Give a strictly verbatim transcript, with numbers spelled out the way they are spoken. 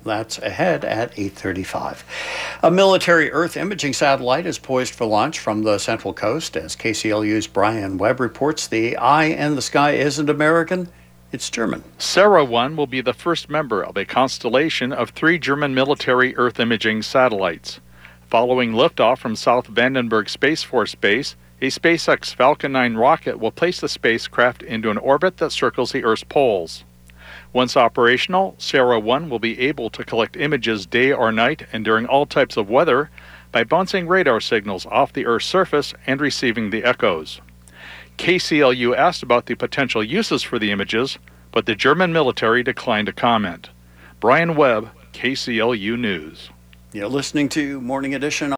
That's ahead at eight thirty-five. A military Earth imaging satellite is poised for launch from the Central Coast. As K C L U's Brian Webb reports, the eye in the sky isn't American, it's German. Sarah one will be the first member of a constellation of three German military Earth imaging satellites. Following liftoff from South Vandenberg Space Force Base, a SpaceX Falcon nine rocket will place the spacecraft into an orbit that circles the Earth's poles. Once operational, Sarah one will be able to collect images day or night and during all types of weather by bouncing radar signals off the Earth's surface and receiving the echoes. K C L U asked about the potential uses for the images, but the German military declined to comment. Brian Webb, K C L U News. You're listening to Morning Edition